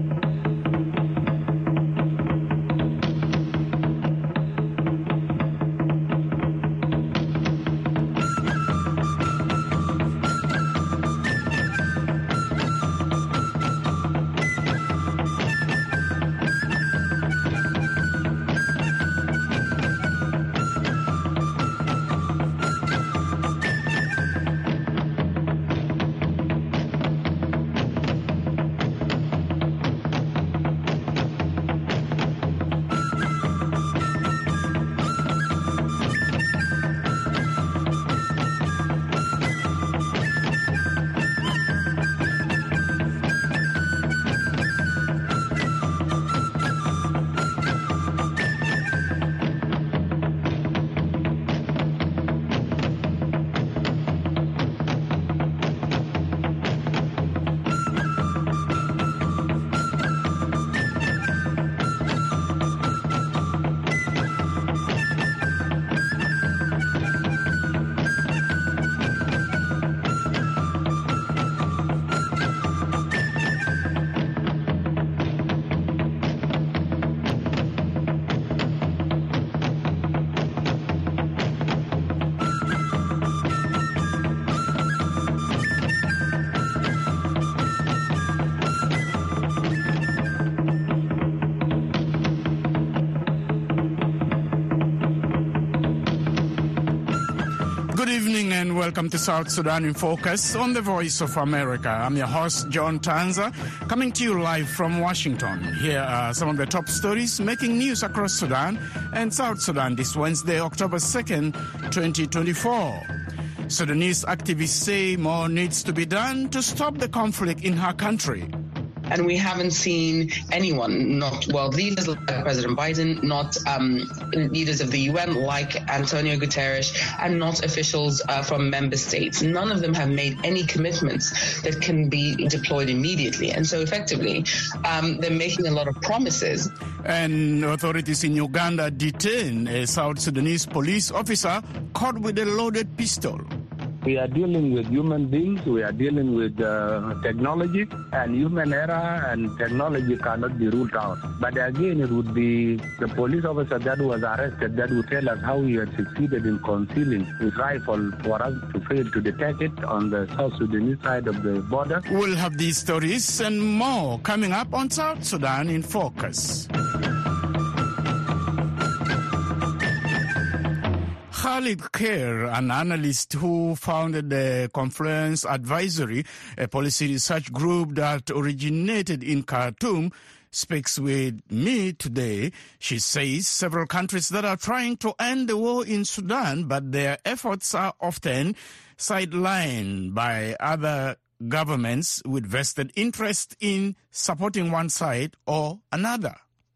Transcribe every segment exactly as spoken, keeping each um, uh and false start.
Good evening and welcome to South Sudan in Focus on the Voice of America. I'm your host, John Tanza, coming to you live from Washington. Here are some of the top stories making news across Sudan and South Sudan this Wednesday, October second, twenty twenty-four. Sudanese activists say more needs to be done to stop the conflict in her country. And we haven't seen anyone, not world leaders like President Biden, not um, leaders of the U N like Antonio Guterres, and not officials uh, from member states. None of them have made any commitments that can be deployed immediately. And so effectively, um, they're making a lot of promises. And authorities in Uganda detain a South Sudanese police officer caught with a loaded pistol. We are dealing with human beings, we are dealing with uh, technology, and human error and technology cannot be ruled out. But again, it would be the police officer that was arrested that would tell us how he had succeeded in concealing his rifle for us to fail to detect it on the South Sudanese side of the border. We'll have these stories and more coming up on South Sudan in Focus. Khalid Khair, an analyst who founded the Confluence Advisory, a policy research group that originated in Khartoum, speaks with me today. She says several countries that are trying to end the war in Sudan, but their efforts are often sidelined by other governments with vested interest in supporting one side or another.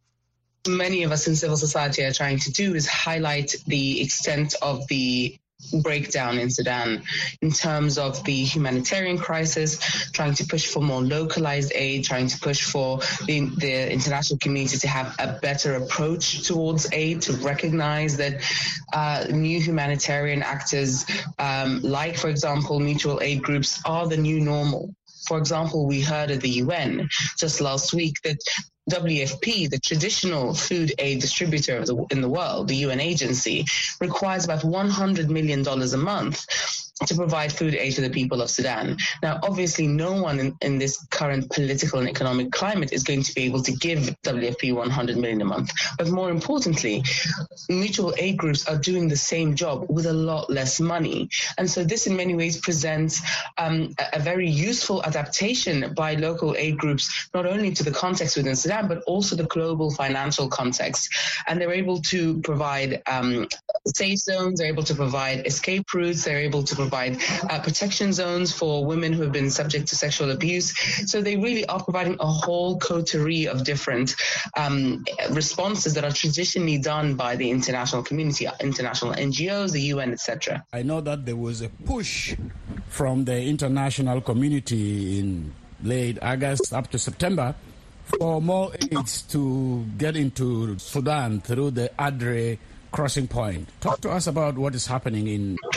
Many of us in civil society are trying to do is highlight the extent of the breakdown in Sudan in terms of the humanitarian crisis, trying to push for more localized aid, trying to push for the, the international community to have a better approach towards aid, to recognize that uh, new humanitarian actors, um, like, for example, mutual aid groups, are the new normal. For example, we heard at the U N just last week that W F P, the traditional food aid distributor of the, in the world, the U N agency, requires about one hundred million dollars a month to provide food aid to the people of Sudan. Now, obviously, no one in, in this current political and economic climate is going to be able to give W F P one hundred million dollars a month. But more importantly, mutual aid groups are doing the same job with a lot less money. And so this in many ways presents um, a, a very useful adaptation by local aid groups, not only to the context within Sudan, but also the global financial context. And they're able to provide um, safe zones, they're able to provide escape routes, they're able to provide uh, protection zones for women who have been subject to sexual abuse. So they really are providing a whole coterie of different um, responses that are traditionally done by the international community, international N G Os, the U N, et cetera. I know that there was a push from the international community in late August up to September for more aids to get into Sudan through the Adre crossing point. Talk to us about what is happening in... There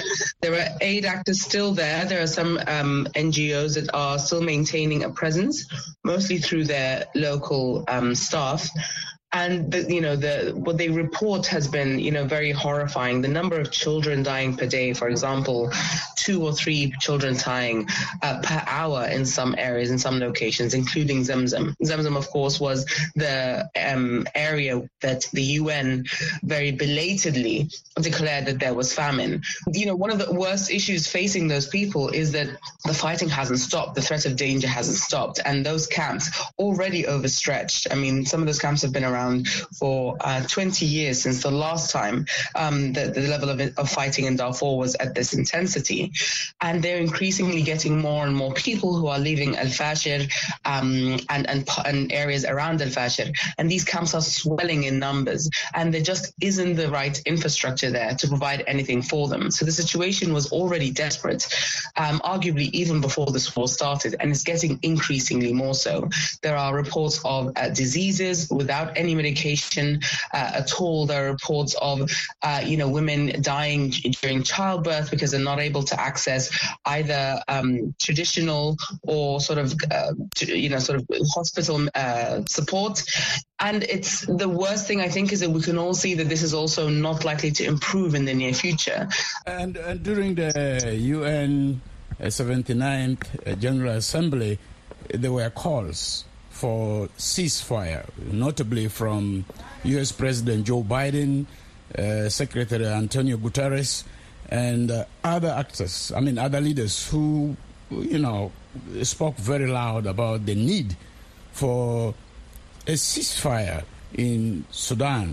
There are aid actors still there. There are some um, N G Os that are still maintaining a presence, mostly through their local um, staff. And, the, you know, the what they report has been, you know, very horrifying. The number of children dying per day, for example, two or three children dying uh, per hour in some areas, in some locations, including Zamzam. Zamzam, of course, was the um, area that the U N very belatedly declared that there was famine. You know, one of the worst issues facing those people is that the fighting hasn't stopped. The threat of danger hasn't stopped. And those camps already overstretched. I mean, some of those camps have been around for uh, twenty years since the last time um, the, the level of, of fighting in Darfur was at this intensity. And they're increasingly getting more and more people who are leaving Al-Fashir um, and, and, and areas around Al-Fashir. And these camps are swelling in numbers, and there just isn't the right infrastructure there to provide anything for them. So the situation was already desperate, um, arguably even before this war started, and it's getting increasingly more so. There are reports of uh, diseases without any medication uh, at all. There are reports of, uh, you know, women dying during childbirth because they're not able to access either um, traditional or sort of, uh, you know, sort of hospital uh, support. And it's the worst thing, I think, is that we can all see that this is also not likely to improve in the near future. And, and during the U N seventy-ninth General Assembly, there were calls for ceasefire, notably from U S President Joe Biden, uh, Secretary Antonio Guterres, and uh, other actors, I mean, other leaders who, you know, spoke very loud about the need for a ceasefire in Sudan.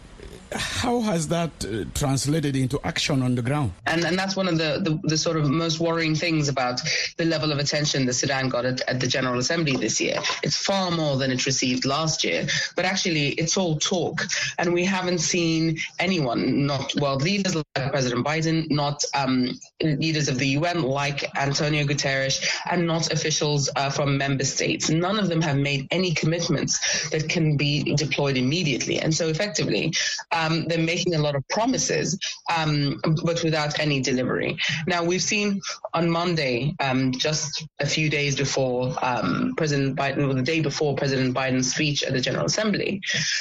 How has that uh, translated into action on the ground? And and that's one of the, the, the sort of most worrying things about the level of attention that Sudan got at, at the General Assembly this year. It's far more than it received last year, but actually it's all talk. And we haven't seen anyone, not world leaders like President Biden, not um, leaders of the U N like Antonio Guterres, and not officials uh, from member states. None of them have made any commitments that can be deployed immediately. And so effectively, Um, they're making a lot of promises, um, but without any delivery. Now, we've seen on Monday, um, just a few days before um, President Biden, or the day before President Biden's speech at the General Assembly,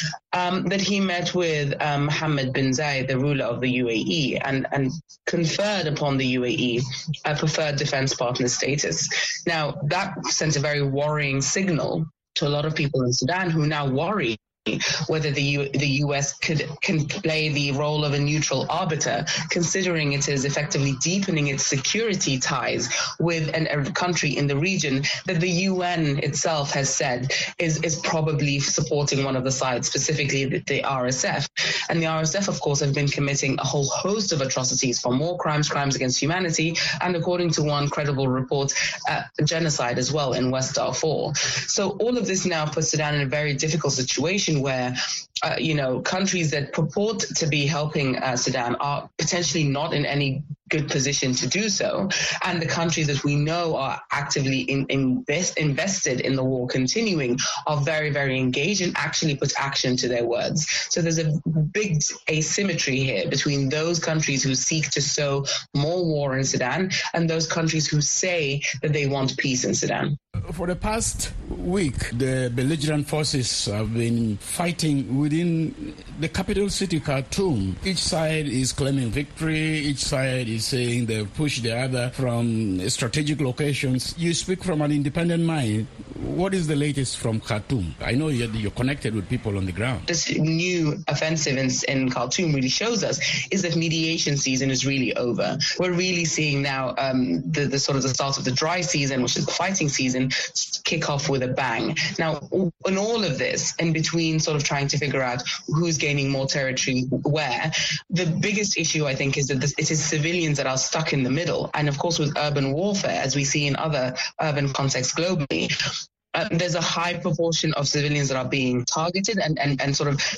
um, that he met with um, Mohammed bin Zayed, the ruler of the U A E, and, and conferred upon the U A E a preferred defense partner status. Now, that sent a very worrying signal to a lot of people in Sudan who now worry whether the U, the U S could can play the role of a neutral arbiter, considering it is effectively deepening its security ties with an, a country in the region that the U N itself has said is, is probably supporting one of the sides, specifically the, the R S F. And the R S F, of course, have been committing a whole host of atrocities, from war crimes, crimes against humanity, and according to one credible report, uh, genocide as well in West Darfur. So all of this now puts Sudan in a very difficult situation where, uh, you know, countries that purport to be helping uh, Sudan are potentially not in any good position to do so. And the countries that we know are actively in, invest, invested in the war continuing are very, very engaged and actually put action to their words. So there's a big asymmetry here between those countries who seek to sow more war in Sudan and those countries who say that they want peace in Sudan. For the past week, the belligerent forces have been fighting within the capital city, Khartoum. Each side is claiming victory. Each side is saying they've pushed the other from strategic locations. You speak from an independent mind. What is the latest from Khartoum? I know you're, you're connected with people on the ground. This new offensive in, in Khartoum really shows us is that mediation season is really over. We're really seeing now um, the, the sort of the start of the dry season, which is the fighting season, kick off with a bang. Now, in all of this, in between sort of trying to figure out who's gaining more territory where, the biggest issue, I think, is that this, it is civilians that are stuck in the middle. And of course, with urban warfare, as we see in other urban contexts globally, uh, there's a high proportion of civilians that are being targeted and, and, and sort of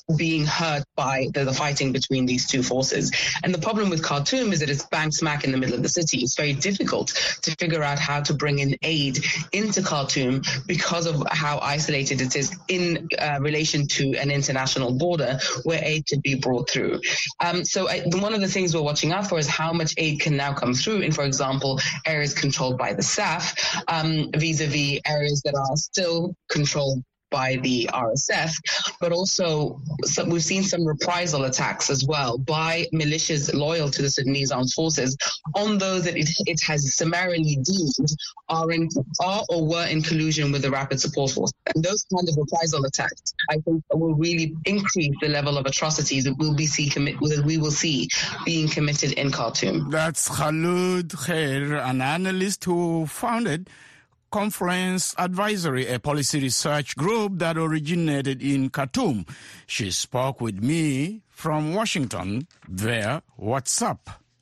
being hurt by the, the fighting between these two forces. And the problem with Khartoum is that it's bang smack in the middle of the city. It's very difficult to figure out how to bring in aid into Khartoum because of how isolated it is in uh, relation to an international border where aid could be brought through. Um, so I, one of the things we're watching out for is how much aid can now come through in, for example, areas controlled by the S A F, um, vis-a-vis areas that are still controlled by the R S F, but also some, we've seen some reprisal attacks as well by militias loyal to the Sudanese armed forces on those that it, it has summarily deemed are in are or were in collusion with the Rapid Support Force. And those kind of reprisal attacks, I think, will really increase the level of atrocities that we'll be see commit that we will see being committed in Khartoum. That's Khaloud Khair, an analyst who founded Confluence Advisory, a policy research group that originated in Khartoum. She spoke with me from Washington via WhatsApp.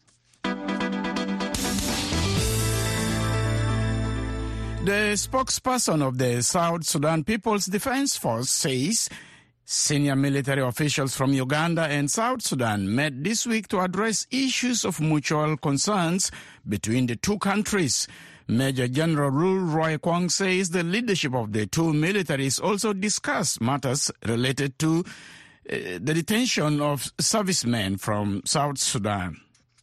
The spokesperson of the South Sudan People's Defense Force says senior military officials from Uganda and South Sudan met this week to address issues of mutual concerns between the two countries. Major General Rul Roy Kwang says the leadership of the two militaries also discussed matters related to uh, the detention of servicemen from South Sudan.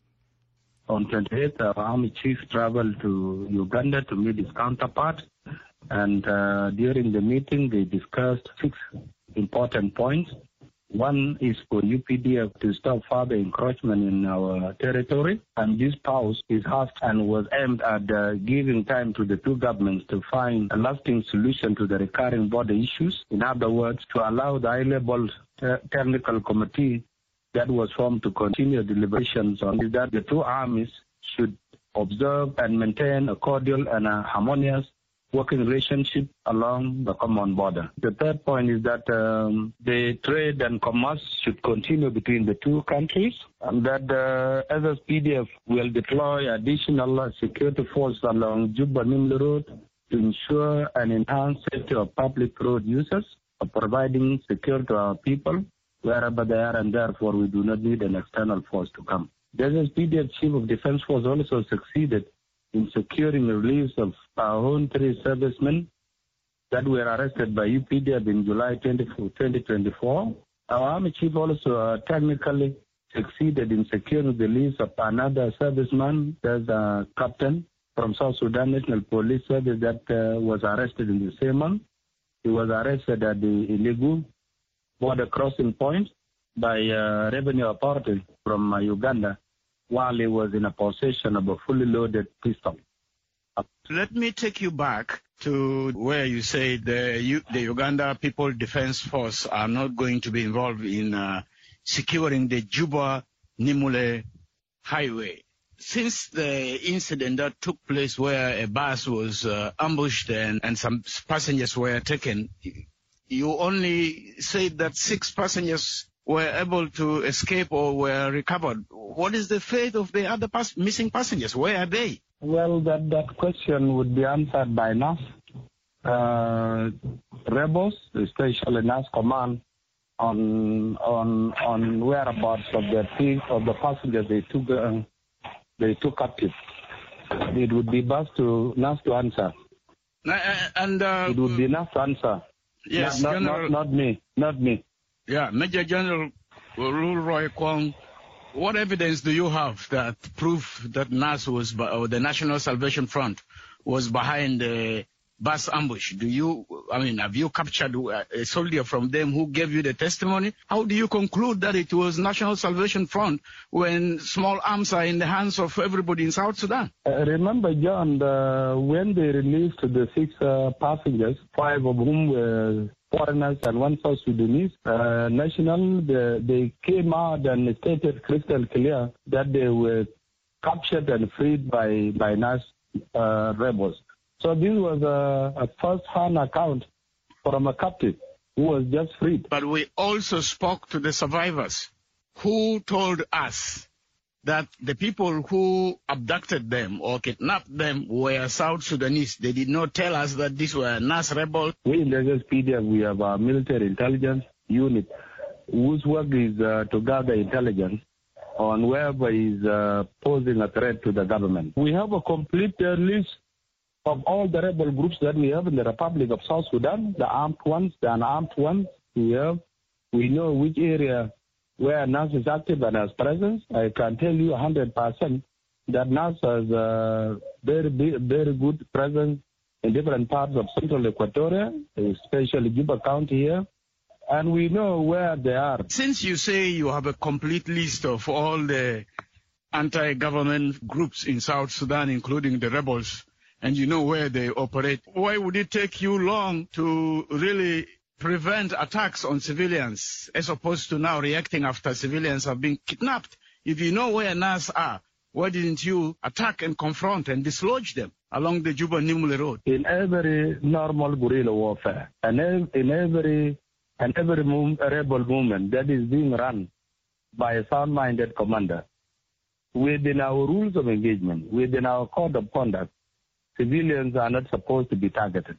On twenty-eighth, our army chief traveled to Uganda to meet his counterpart, and uh, during the meeting they discussed six important points. One is for U P D F to stop further encroachment in our territory, and this pause is asked and was aimed at uh, giving time to the two governments to find a lasting solution to the recurring border issues. In other words, to allow the high-level te- technical committee that was formed to continue deliberations on that the two armies should observe and maintain a cordial and a harmonious working relationship along the common border. The third point is that um, the trade and commerce should continue between the two countries, and that the S S P D F will deploy additional security force along Juba-Nimle Road to ensure and enhance safety of public road users, of providing security to our people wherever they are, and therefore we do not need an external force to come. The S S P D F Chief of Defense Force also succeeded in securing the release of our own three servicemen that were arrested by U P D F in July twenty twenty-four. Our Army Chief also uh, technically succeeded in securing the release of another serviceman, there's a captain from South Sudan National Police Service that uh, was arrested in the same month. He was arrested at the illegal border crossing point by uh, revenue authorities from uh, Uganda, while he was in a possession of a fully loaded pistol. Let me take you back to where you say the, U- the Uganda People Defense Force are not going to be involved in uh, securing the Juba-Nimule highway. Since the incident that took place where a bus was uh, ambushed and, and some passengers were taken, you only said that six passengers were able to escape or were recovered. What is the fate of the other pass- missing passengers? Where are they? Well, that, that question would be answered by N A S. Uh, rebels, especially N A S command, on on on whereabouts of the thief, of the passengers they took uh, they took captive. It would be best to N A S to answer. Uh, and uh, it would be N A S to answer. Yes, not, General, not, not me, not me. Yeah, Major General Rul Roy Kwang, what evidence do you have that prove that N A S was, or the National Salvation Front was behind the bus ambush? Do you, I mean, have you captured a soldier from them who gave you the testimony? How do you conclude that it was National Salvation Front when small arms are in the hands of everybody in South Sudan? Uh, remember, John, the, when they released the six uh, passengers, five of whom were foreigners and one South Sudanese uh, national, they, they came out and stated crystal clear that they were captured and freed by, by N A S uh, rebels. So this was a, a first-hand account from a captive who was just freed. But we also spoke to the survivors who told us that the people who abducted them or kidnapped them were South Sudanese. They did not tell us that these were N A S rebels. We in the S S P D F, we have a military intelligence unit whose work is uh, to gather intelligence on whoever is uh, posing a threat to the government. We have a complete uh, list of all the rebel groups that we have in the Republic of South Sudan, the armed ones, the unarmed ones we have. We know which area where N A S is active and has presence. I can tell you one hundred percent that N A S has a very, very good presence in different parts of central Equatoria, especially Juba County here. And we know where they are. Since you say you have a complete list of all the anti-government groups in South Sudan, including the rebels, and you know where they operate, why would it take you long to really prevent attacks on civilians as opposed to now reacting after civilians have been kidnapped? If you know where N A S are, why didn't you attack and confront and dislodge them along the Juba-Nimule road? In every normal guerrilla warfare, and in every and every move, rebel movement that is being run by a sound-minded commander, within our rules of engagement, within our code of conduct, civilians are not supposed to be targeted.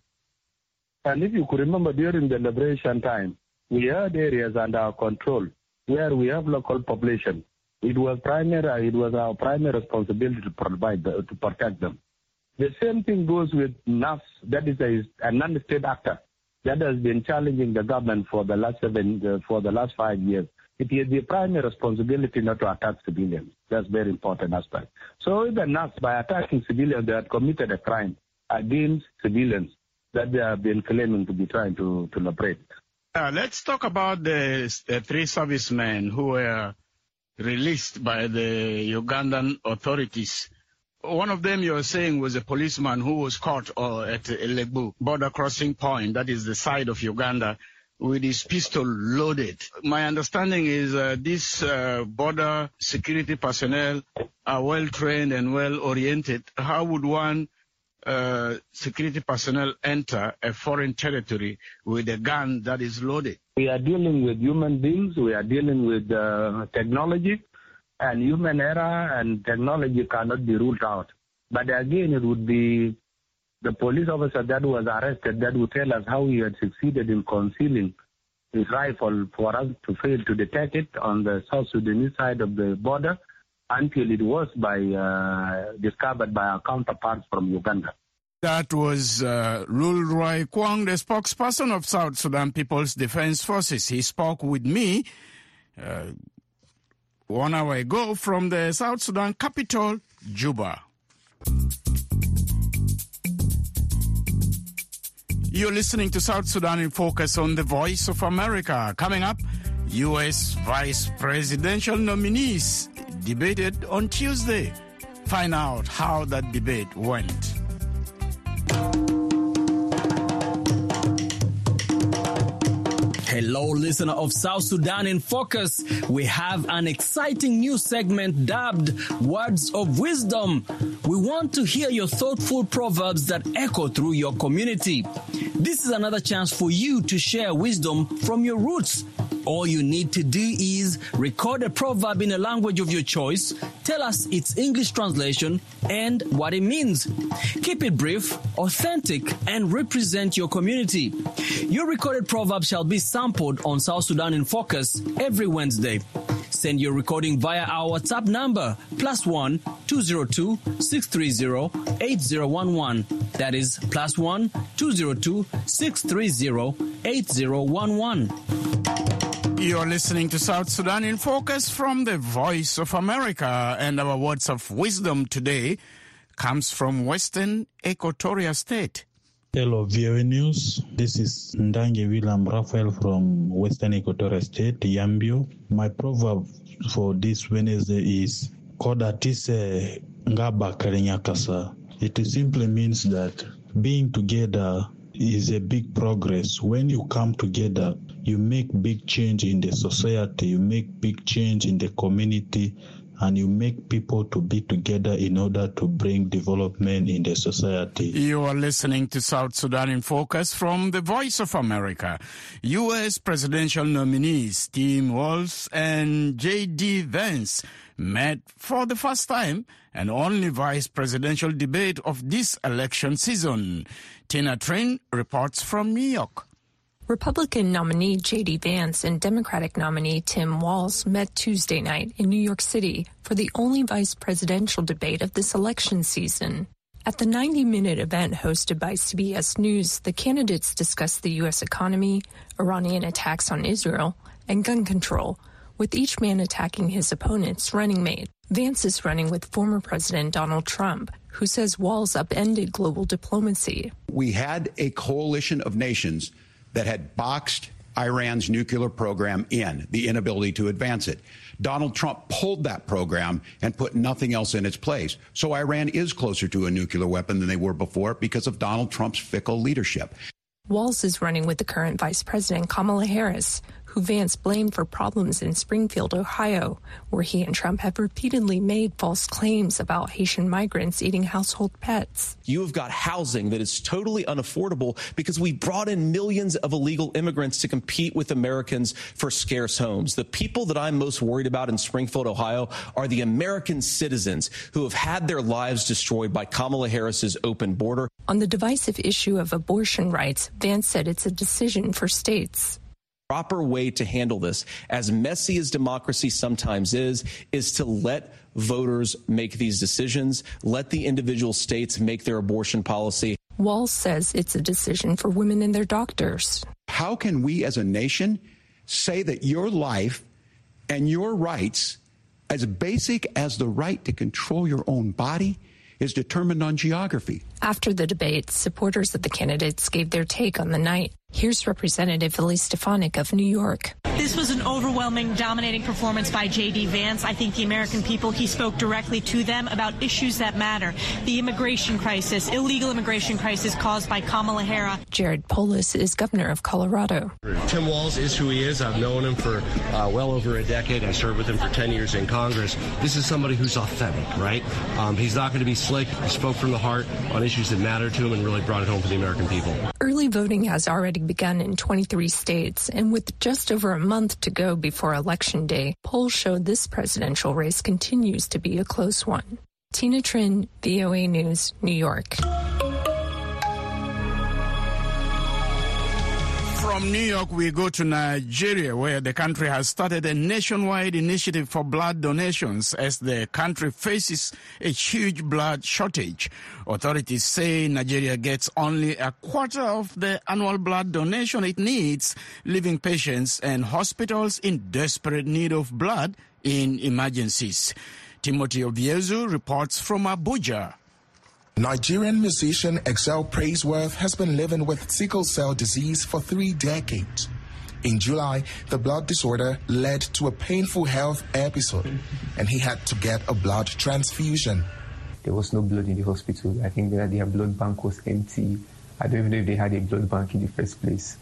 And if you could remember during the liberation time, we had areas under our control where we have local population. It was primary, it was our primary responsibility to provide, the, to protect them. The same thing goes with N A S, that is a, a non-state actor that has been challenging the government for the last seven, uh, for the last five years. It is the primary responsibility not to attack civilians. That's a very important aspect. So even N A S, by attacking civilians, they had committed a crime against civilians that they have been claiming to be trying to, to liberate. Uh, let's talk about the, the three servicemen who were released by the Ugandan authorities. One of them, you were saying, was a policeman who was caught uh, at Elebu border crossing point, that is the side of Uganda, with his pistol loaded. My understanding is uh, these uh, border security personnel are well trained and well oriented. How would one uh, security personnel enter a foreign territory with a gun that is loaded? We are dealing with human beings. We are dealing with uh, technology. And human error and technology cannot be ruled out. But again, it would be the police officer that was arrested that would tell us how he had succeeded in concealing his rifle for us to fail to detect it on the South Sudanese side of the border until it was by uh, discovered by our counterparts from Uganda. That was uh, Lulroy Kwang, the spokesperson of South Sudan People's Defense Forces. He spoke with me uh, one hour ago from the South Sudan capital, Juba. You're listening to South Sudan in Focus on the Voice of America. Coming up, U S vice presidential nominees debated on Tuesday. Find out how that debate went. Hello, listener of South Sudan in Focus. We have an exciting new segment dubbed Words of Wisdom. We want to hear your thoughtful proverbs that echo through your community. This is another chance for you to share wisdom from your roots. All you need to do is record a proverb in a language of your choice, tell us its English translation and what it means. Keep it brief, authentic, and represent your community. Your recorded proverb shall be sampled on South Sudan in Focus every Wednesday. Send your recording via our WhatsApp number, plus one two zero two six three zero eight zero one one. That is plus one two zero two six three zero eight zero one one. You're listening to South Sudan in Focus from the Voice of America, and our words of wisdom today comes from Western Equatoria State. Hello, V O A News. This is Ndange William Raphael from Western Equatoria State, Yambio. My proverb for this Wednesday is Koda Tise Ngaba Karinyakasa. It simply means that being together is a big progress. When you come together, you make big change in the society, you make big change in the community, and you make people to be together in order to bring development in the society. You are listening to South Sudan in Focus from the Voice of America. U S presidential nominees Tim Walz and J D Vance met for the first time and only vice presidential debate of this election season. Tina Trin reports from New York. Republican nominee J D Vance and Democratic nominee Tim Walz met Tuesday night in New York City for the only vice presidential debate of this election season. At the ninety-minute event hosted by C B S News, the candidates discussed the U S economy, Iranian attacks on Israel, and gun control, with each man attacking his opponent's running mate. Vance is running with former President Donald Trump, who says Walz upended global diplomacy. We had a coalition of nations that had boxed Iran's nuclear program in, the inability to advance it. Donald Trump pulled that program and put nothing else in its place. So Iran is closer to a nuclear weapon than they were before because of Donald Trump's fickle leadership. Walz is running with the current Vice President Kamala Harris, who Vance blamed for problems in Springfield, Ohio, where he and Trump have repeatedly made false claims about Haitian migrants eating household pets. You have got housing that is totally unaffordable because we brought in millions of illegal immigrants to compete with Americans for scarce homes. The people that I'm most worried about in Springfield, Ohio, are the American citizens who have had their lives destroyed by Kamala Harris's open border. On the divisive issue of abortion rights, Vance said it's a decision for states. Proper way to handle this, as messy as democracy sometimes is, is to let voters make these decisions, let the individual states make their abortion policy. Walz says it's a decision for women and their doctors. How can we as a nation say that your life and your rights, as basic as the right to control your own body, is determined on geography? After the debate, supporters of the candidates gave their take on the night. Here's Representative Elise Stefanik of New York. This was an overwhelming, dominating performance by J D Vance. I think the American people, he spoke directly to them about issues that matter. The immigration crisis, illegal immigration crisis caused by Kamala Harris. Jared Polis is governor of Colorado. Tim Walz is who he is. I've known him for uh, well over a decade. I served with him for ten years in Congress. This is somebody who's authentic, right? Um, he's not going to be slick. He spoke from the heart on issues that matter to him and really brought it home for the American people. Early voting has already begun in twenty-three states, and with just over a month to go before Election Day, polls show this presidential race continues to be a close one. Tina Trin, V O A News, New York. From New York, we go to Nigeria, where the country has started a nationwide initiative for blood donations as the country faces a huge blood shortage. Authorities say Nigeria gets only a quarter of the annual blood donation it needs, leaving patients and hospitals in desperate need of blood in emergencies. Timothy Obiezu reports from Abuja. Nigerian musician Excel Praiseworth has been living with sickle cell disease for three decades. In July, the blood disorder led to a painful health episode, and he had to get a blood transfusion. There was no blood in the hospital. I think that their blood bank was empty. I don't even know if they had a blood bank in the first place.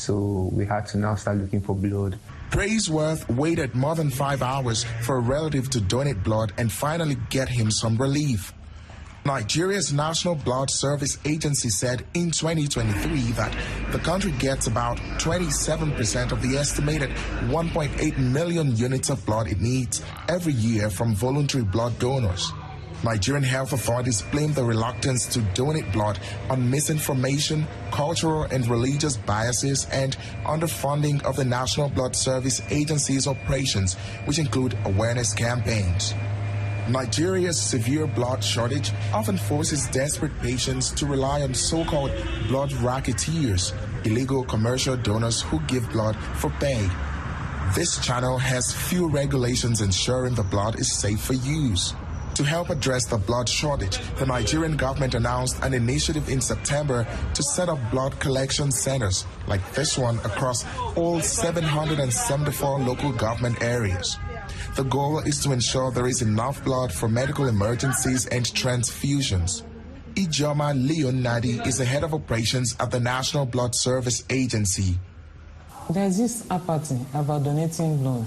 So we had to now start looking for blood. Praiseworth waited more than five hours for a relative to donate blood and finally get him some relief. Nigeria's National Blood Service Agency said in twenty twenty-three that the country gets about twenty-seven percent of the estimated one point eight million units of blood it needs every year from voluntary blood donors. Nigerian health authorities blame the reluctance to donate blood on misinformation, cultural and religious biases, and underfunding of the National Blood Service Agency's operations, which include awareness campaigns. Nigeria's severe blood shortage often forces desperate patients to rely on so-called blood racketeers, illegal commercial donors who give blood for pay. This channel has few regulations ensuring the blood is safe for use. To help address the blood shortage, the Nigerian government announced an initiative in September to set up blood collection centers like this one across all seven hundred seventy-four local government areas. The goal is to ensure there is enough blood for medical emergencies and transfusions. Ijoma Leon Nadi is the head of operations at the National Blood Service Agency. There's this apathy about donating blood.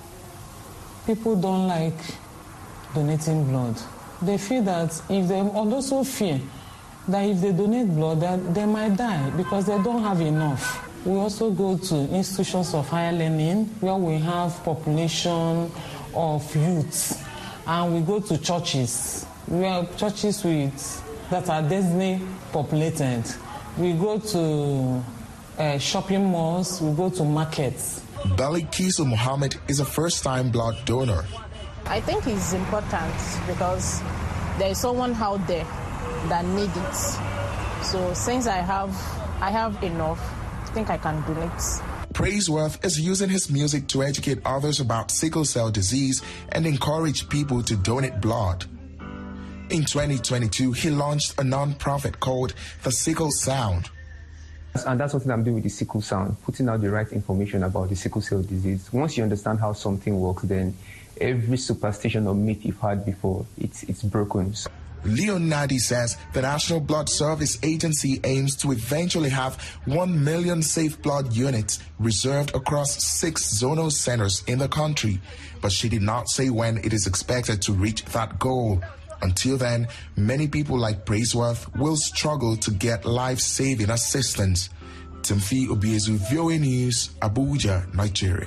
People don't like donating blood. They feel that if they also fear that if they donate blood, that they might die because they don't have enough. We also go to institutions of higher learning where we have population of youths, and we go to churches. We have churches with that are densely populated. We go to uh, shopping malls, we go to markets. Bali Kisu Muhammad is a first-time blood donor. I think it's important because there is someone out there that needs it. So since I have, I have enough, I think I can donate. Praiseworth is using his music to educate others about sickle cell disease and encourage people to donate blood. In twenty twenty-two, he launched a non-profit called The Sickle Sound. And that's what I'm doing with the Sickle Sound, putting out the right information about the sickle cell disease. Once you understand how something works, then every superstition or myth you've had before, it's, it's broken. Leon Nadi says the National Blood Service Agency aims to eventually have one million safe blood units reserved across six zonal centers in the country, but she did not say when it is expected to reach that goal. Until then, many people like Praiseworth will struggle to get life-saving assistance. Timothy Obiezu, V O A News, Abuja, Nigeria.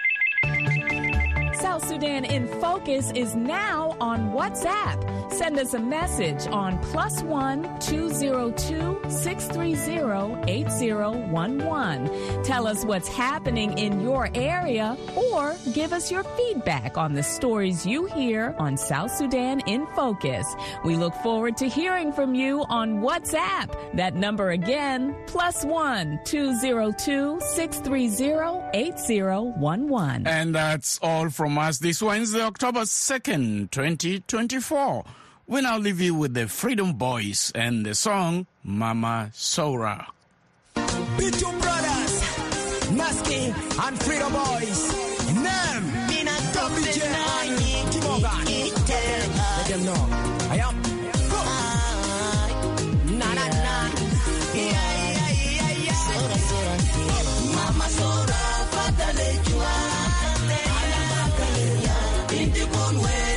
South Sudan in Focus is now on WhatsApp. Send us a message on plus one two zero two six three zero eight zero one one. Tell us what's happening in your area or give us your feedback on the stories you hear on South Sudan in Focus. We look forward to hearing from you on WhatsApp. That number again, plus one two zero two six three zero eight zero one one. And that's all from us this Wednesday, October second, twenty twenty-four. We now leave you with the Freedom Boys and the song Mama Sora. Beat your brothers, Nasky and Freedom Boys. Name, W J I, Timogan. Let them know. I am. Na na na. Yeah, yeah, yeah, yeah. Sora, Sora, Mama Sora, Fatale Jua. In the good way,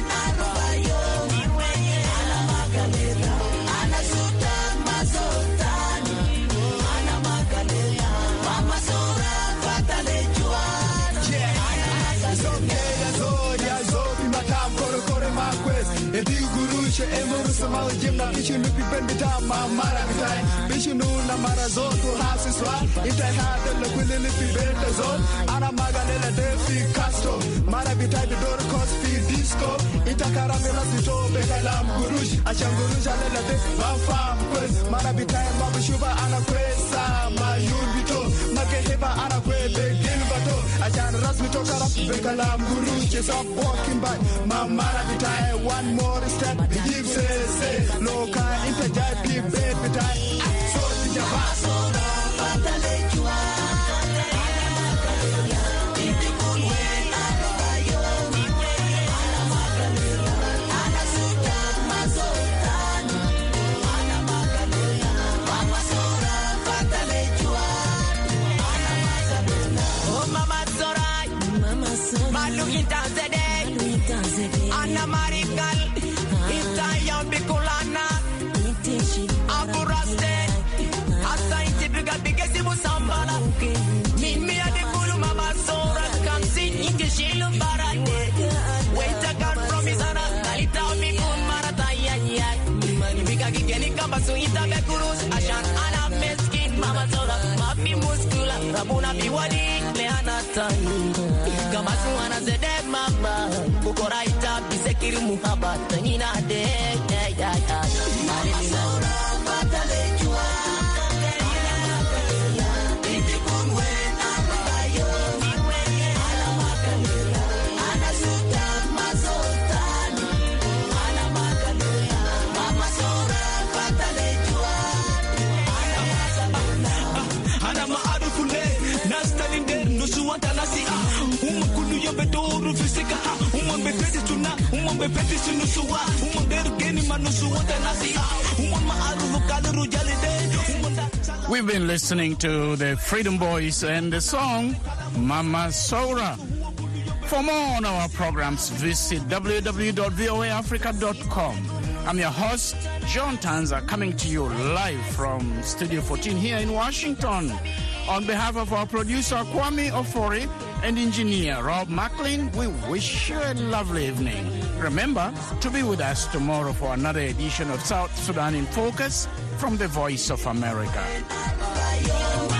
Emuru Samal Jimna Bishunu Bibendita Mara Bishunu Namara Zoto Hasiswa, Ita had the Lili Bibenda Zone, Ana Magalela Defi Castro, Marabita the Dor Cospi Disco, Ita Caramela Sito, Bekalam Gurush, Ashanguruja Lela de Bafam Quest, Marabita Babushuba Ana Quesa, Mayun Vito, Makeheba Ana Que, Gilbato, Ashan Rasmito Karap, Bekalam Gurush, is up walking by Marabita, one more step. Give say say local interject give bed betai so the Jabasora Fatale Jua in the good way Abayo Ana Magalera Ana Sultan Mazotan Ana Magalera Mama Sora Fatale Jua Ana Magalera Oh Mama Sora Mama Sora Maluki Tanzede Ana Marigal Bicolana, Aburaste, Asaiti Brigadier Musambala, Mimi Adekulu Mama Sora, come sit in the Shilu Barade. Wait a gun from his Anna, Kalita Mikun Marataya, Mani Bigagi Kenikabasu Itabekurus, Ashan Anna Meskin, Mama Sora, Mapi Muscula, Rabuna Biwadi, Leana Tani, Kamasuana Zede Mama, Bukoraita, Bisekiru Muhaba, Tanina De. Yeah, yeah, We've been listening to the Freedom Boys and the song Mama Sora. For more on our programs, visit w w w dot v o a africa dot com. I'm your host, John Tanza, coming to you live from Studio fourteen here in Washington. On behalf of our producer, Kwame Ofori, and engineer Rob Macklin, we wish you a lovely evening. Remember to be with us tomorrow for another edition of South Sudan in Focus from the Voice of America.